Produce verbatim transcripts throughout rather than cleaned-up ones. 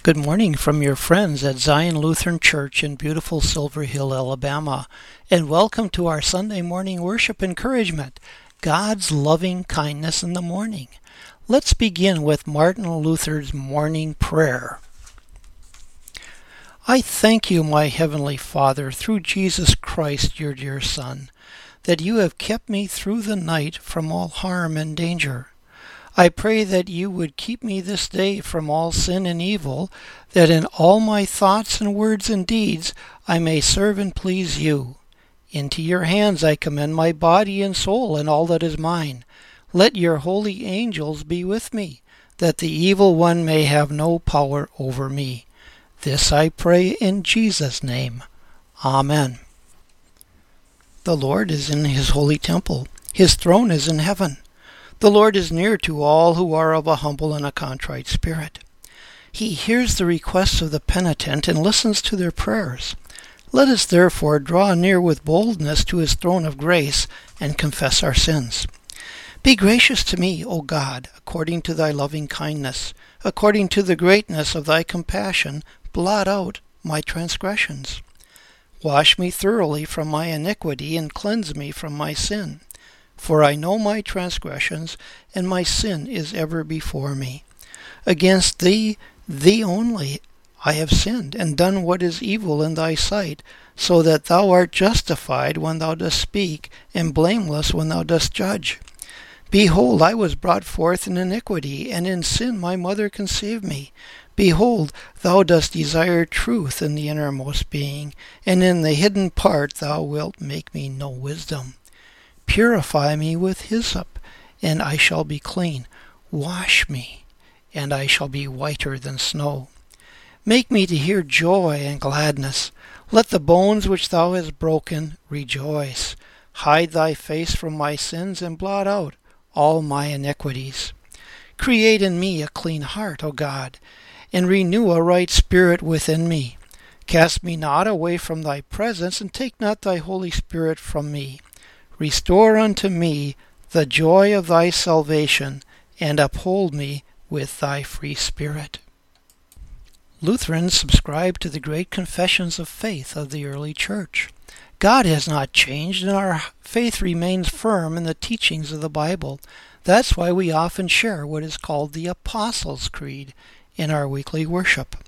Good morning from your friends at Zion Lutheran Church in beautiful Silver Hill, Alabama, and welcome to our Sunday morning worship encouragement, God's loving kindness in the morning. Let's begin with Martin Luther's morning prayer. I thank you, my heavenly Father, through Jesus Christ, your dear Son, that you have kept me through the night from all harm and danger. I pray that you would keep me this day from all sin and evil, that in all my thoughts and words and deeds I may serve and please you. Into your hands I commend my body and soul and all that is mine. Let your holy angels be with me, that the evil one may have no power over me. This I pray in Jesus' name. Amen. The Lord is in his holy temple. His throne is in heaven. The Lord is near to all who are of a humble and a contrite spirit. He hears the requests of the penitent and listens to their prayers. Let us therefore draw near with boldness to his throne of grace and confess our sins. Be gracious to me, O God, according to thy loving kindness. According to the greatness of thy compassion, blot out my transgressions. Wash me thoroughly from my iniquity and cleanse me from my sin. For I know my transgressions, and my sin is ever before me. Against thee, thee only, I have sinned, and done what is evil in thy sight, so that thou art justified when thou dost speak, and blameless when thou dost judge. Behold, I was brought forth in iniquity, and in sin my mother conceived me. Behold, thou dost desire truth in the innermost being, and in the hidden part thou wilt make me know wisdom. Purify me with hyssop, and I shall be clean. Wash me, and I shall be whiter than snow. Make me to hear joy and gladness. Let the bones which thou hast broken rejoice. Hide thy face from my sins, and blot out all my iniquities. Create in me a clean heart, O God, and renew a right spirit within me. Cast me not away from thy presence, and take not thy Holy Spirit from me. Restore unto me the joy of thy salvation, and uphold me with thy free spirit. Lutherans subscribe to the great confessions of faith of the early church. God has not changed, and our faith remains firm in the teachings of the Bible. That's why we often share what is called the Apostles' Creed in our weekly worship.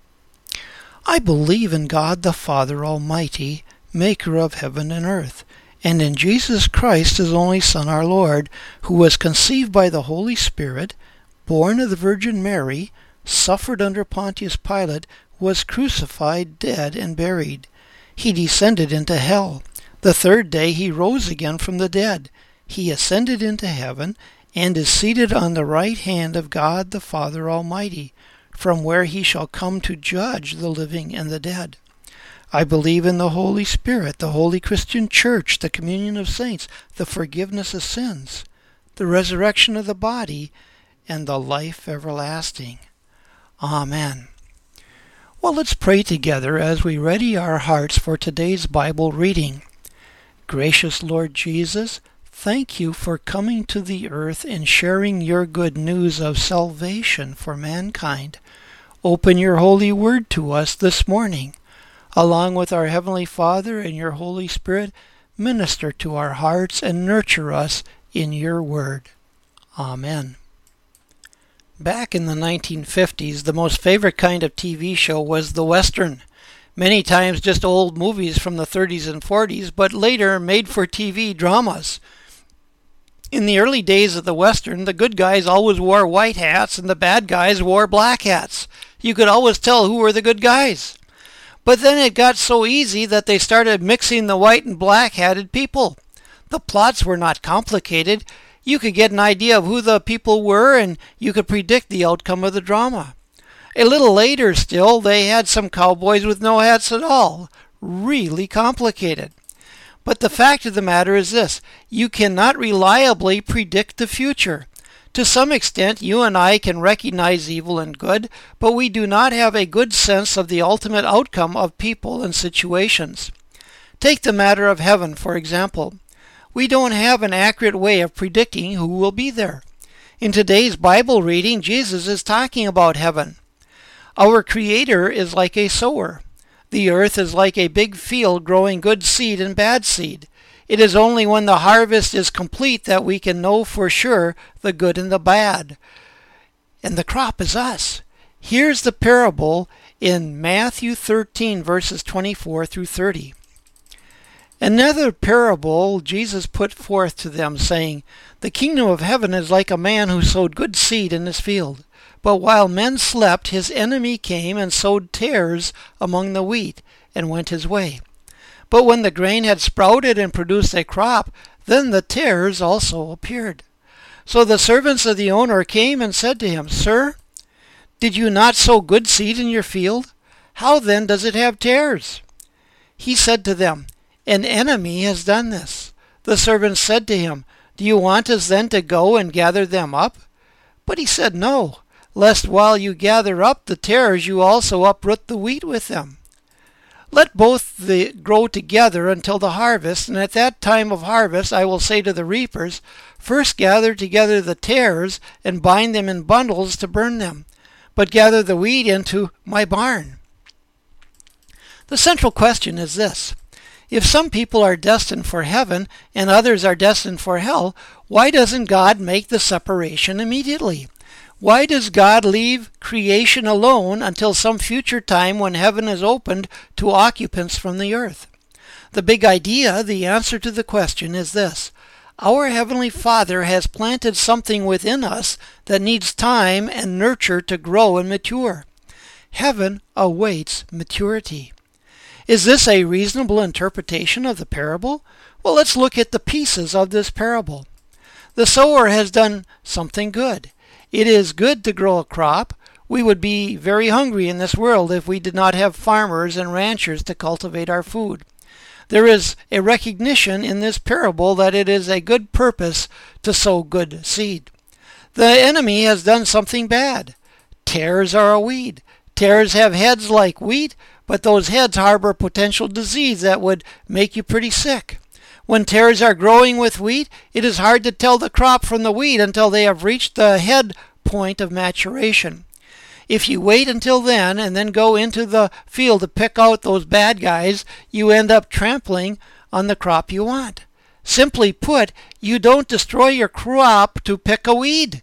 I believe in God the Father Almighty, maker of heaven and earth, and in Jesus Christ, his only Son, our Lord, who was conceived by the Holy Spirit, born of the Virgin Mary, suffered under Pontius Pilate, was crucified, dead, and buried. He descended into hell. The third day he rose again from the dead. He ascended into heaven, and is seated on the right hand of God the Father Almighty, from where he shall come to judge the living and the dead. I believe in the Holy Spirit, the holy Christian Church, the communion of saints, the forgiveness of sins, the resurrection of the body, and the life everlasting. Amen. Well, let's pray together as we ready our hearts for today's Bible reading. Gracious Lord Jesus, thank you for coming to the earth and sharing your good news of salvation for mankind. Open your holy word to us this morning. Along with our Heavenly Father and your Holy Spirit, minister to our hearts and nurture us in your word. Amen. Back in the nineteen fifties, the most favorite kind of T V show was the Western. Many times just old movies from the thirties and forties, but later made-for-T V dramas. In the early days of the Western, the good guys always wore white hats and the bad guys wore black hats. You could always tell who were the good guys. But then it got so easy that they started mixing the white and black-hatted people. The plots were not complicated. You could get an idea of who the people were, and you could predict the outcome of the drama. A little later still, they had some cowboys with no hats at all. Really complicated. But the fact of the matter is this: you cannot reliably predict the future. To some extent, you and I can recognize evil and good, but we do not have a good sense of the ultimate outcome of people and situations. Take the matter of heaven, for example. We don't have an accurate way of predicting who will be there. In today's Bible reading, Jesus is talking about heaven. Our Creator is like a sower. The earth is like a big field growing good seed and bad seed. It is only when the harvest is complete that we can know for sure the good and the bad. And the crop is us. Here's the parable in Matthew thirteen, verses twenty-four through thirty. Another parable Jesus put forth to them, saying, The kingdom of heaven is like a man who sowed good seed in his field. But while men slept, his enemy came and sowed tares among the wheat, and went his way. But when the grain had sprouted and produced a crop, then the tares also appeared. So the servants of the owner came and said to him, Sir, did you not sow good seed in your field? How then does it have tares? He said to them, An enemy has done this. The servants said to him, Do you want us then to go and gather them up? But he said, No, lest while you gather up the tares you also uproot the wheat with them. Let both the grow together until the harvest, and at that time of harvest I will say to the reapers, First gather together the tares, and bind them in bundles to burn them, but gather the wheat into my barn. The central question is this. If some people are destined for heaven and others are destined for hell, why doesn't God make the separation immediately? Why does God leave creation alone until some future time when heaven is opened to occupants from the earth? The big idea, the answer to the question, is this. Our Heavenly Father has planted something within us that needs time and nurture to grow and mature. Heaven awaits maturity. Is this a reasonable interpretation of the parable? Well, let's look at the pieces of this parable. The sower has done something good. It is good to grow a crop. We would be very hungry in this world if we did not have farmers and ranchers to cultivate our food. There is a recognition in this parable that it is a good purpose to sow good seed. The enemy has done something bad. Tares are a weed. Tares have heads like wheat, but those heads harbor potential disease that would make you pretty sick. When tares are growing with wheat, it is hard to tell the crop from the wheat until they have reached the head point of maturation. If you wait until then and then go into the field to pick out those bad guys, you end up trampling on the crop you want. Simply put, you don't destroy your crop to pick a weed.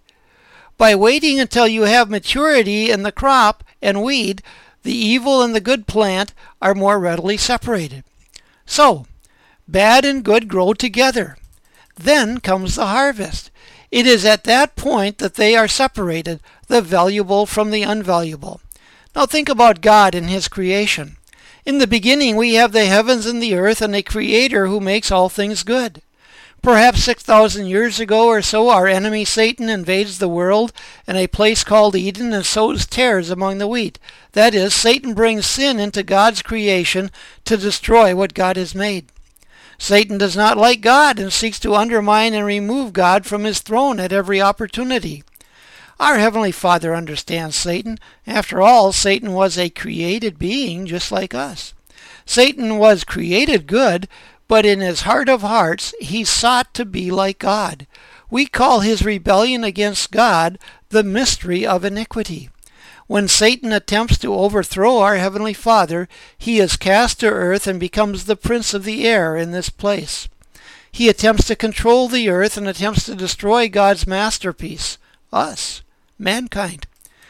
By waiting until you have maturity in the crop and weed, the evil and the good plant are more readily separated. So, bad and good grow together. Then comes the harvest. It is at that point that they are separated, the valuable from the unvaluable. Now think about God and His creation. In the beginning we have the heavens and the earth and a Creator who makes all things good. Perhaps six thousand years ago or so, our enemy Satan invades the world in a place called Eden and sows tares among the wheat. That is, Satan brings sin into God's creation to destroy what God has made. Satan does not like God and seeks to undermine and remove God from His throne at every opportunity. Our Heavenly Father understands Satan. After all, Satan was a created being just like us. Satan was created good, but in his heart of hearts, he sought to be like God. We call his rebellion against God the mystery of iniquity. When Satan attempts to overthrow our Heavenly Father, he is cast to earth and becomes the prince of the air in this place. He attempts to control the earth and attempts to destroy God's masterpiece, us, mankind.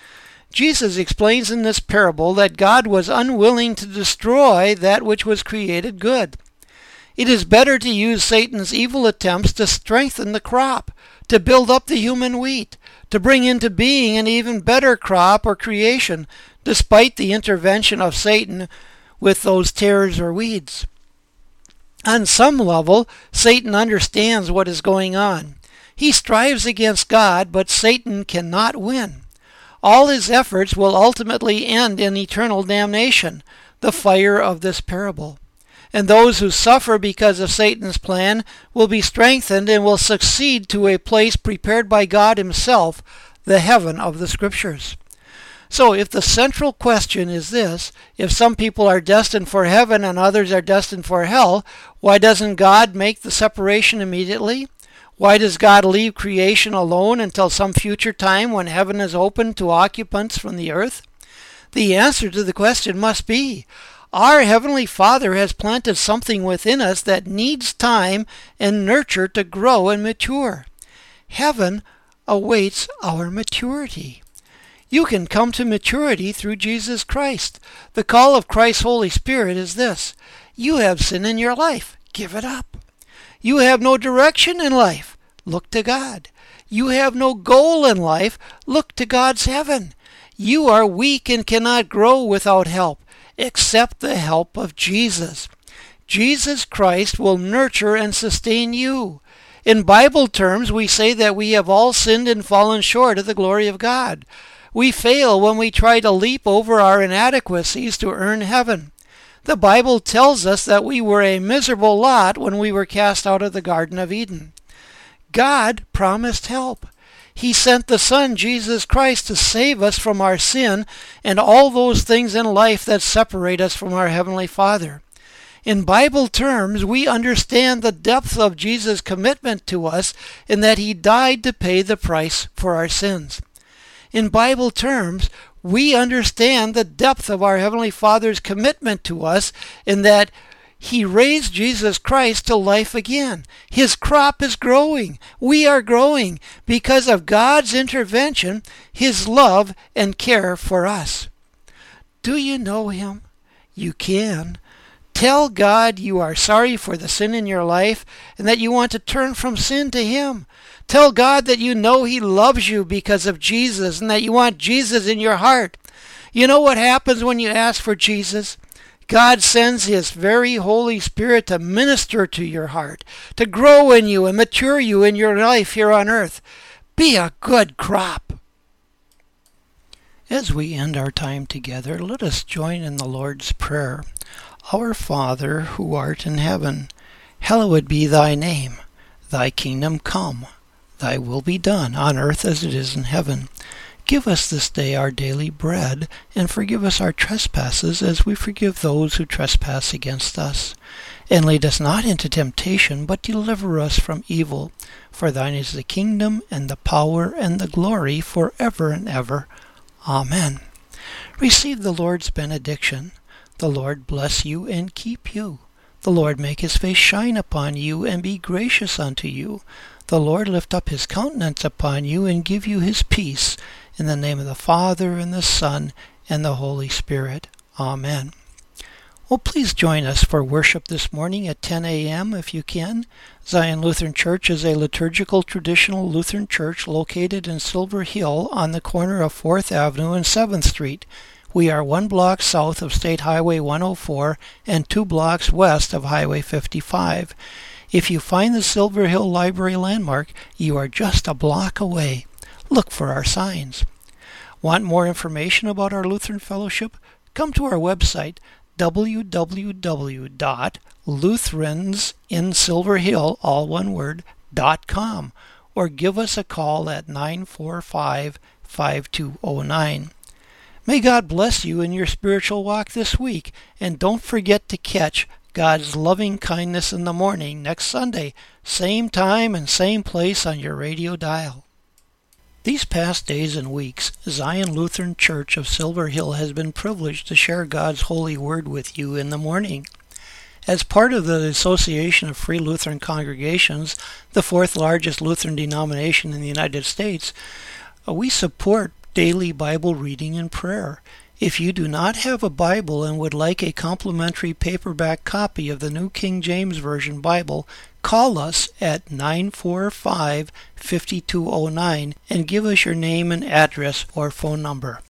Jesus explains in this parable that God was unwilling to destroy that which was created good. It is better to use Satan's evil attempts to strengthen the crop, to build up the human wheat, to bring into being an even better crop or creation, despite the intervention of Satan with those tares or weeds. On some level, Satan understands what is going on. He strives against God, but Satan cannot win. All his efforts will ultimately end in eternal damnation, the fire of this parable. And those who suffer because of Satan's plan will be strengthened and will succeed to a place prepared by God Himself, the heaven of the Scriptures. So if the central question is this, if some people are destined for heaven and others are destined for hell, why doesn't God make the separation immediately? Why does God leave creation alone until some future time when heaven is open to occupants from the earth? The answer to the question must be, our Heavenly Father has planted something within us that needs time and nurture to grow and mature. Heaven awaits our maturity. You can come to maturity through Jesus Christ. The call of Christ's Holy Spirit is this: you have sin in your life. Give it up. You have no direction in life. Look to God. You have no goal in life. Look to God's heaven. You are weak and cannot grow without help. Accept the help of Jesus. Jesus Christ will nurture and sustain you. In Bible terms, we say that we have all sinned and fallen short of the glory of God. We fail when we try to leap over our inadequacies to earn heaven. The Bible tells us that we were a miserable lot when we were cast out of the Garden of Eden. God promised help. He sent the Son, Jesus Christ, to save us from our sin and all those things in life that separate us from our Heavenly Father. In Bible terms, we understand the depth of Jesus' commitment to us in that He died to pay the price for our sins. In Bible terms, we understand the depth of our Heavenly Father's commitment to us in that He raised Jesus Christ to life again. His crop is growing. We are growing because of God's intervention, His love and care for us. Do you know Him? You can. Tell God you are sorry for the sin in your life and that you want to turn from sin to Him. Tell God that you know He loves you because of Jesus and that you want Jesus in your heart. You know what happens when you ask for Jesus? God sends His very Holy Spirit to minister to your heart, to grow in you and mature you in your life here on earth. Be a good crop. As we end our time together, let us join in the Lord's Prayer. Our Father, who art in heaven, hallowed be thy name. Thy kingdom come. Thy will be done on earth as it is in heaven. Give us this day our daily bread, and forgive us our trespasses as we forgive those who trespass against us. And lead us not into temptation, but deliver us from evil. For thine is the kingdom, and the power, and the glory, forever and ever. Amen. Receive the Lord's benediction. The Lord bless you and keep you. The Lord make His face shine upon you and be gracious unto you. The Lord lift up His countenance upon you and give you His peace. In the name of the Father, and the Son, and the Holy Spirit. Amen. Well, please join us for worship this morning at ten a.m. if you can. Zion Lutheran Church is a liturgical traditional Lutheran church located in Silver Hill on the corner of fourth Avenue and seventh Street. We are one block south of State Highway one oh four and two blocks west of Highway fifty-five. If you find the Silver Hill Library landmark, you are just a block away. Look for our signs. Want more information about our Lutheran Fellowship? Come to our website, w w w dot lutherans in silver hill, all one word, dot com, or give us a call at nine four five, five two zero nine. May God bless you in your spiritual walk this week, and don't forget to catch God's loving kindness in the morning next Sunday, same time and same place on your radio dial. These past days and weeks, Zion Lutheran Church of Silver Hill has been privileged to share God's holy word with you in the morning. As part of the Association of Free Lutheran Congregations, the fourth largest Lutheran denomination in the United States, we support daily Bible reading and prayer. If you do not have a Bible and would like a complimentary paperback copy of the New King James Version Bible, call us at nine four five, five two zero nine and give us your name and address or phone number.